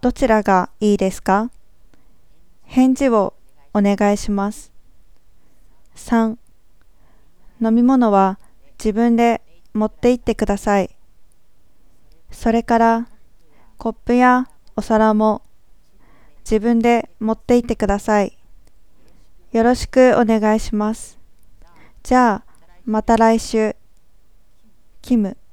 どちらがいいですか？返事をお願いします。3、飲み物は自分で持って行ってください。それからコップやお皿も自分で持って行ってください。よろしくお願いします。じゃあ、また来週。キム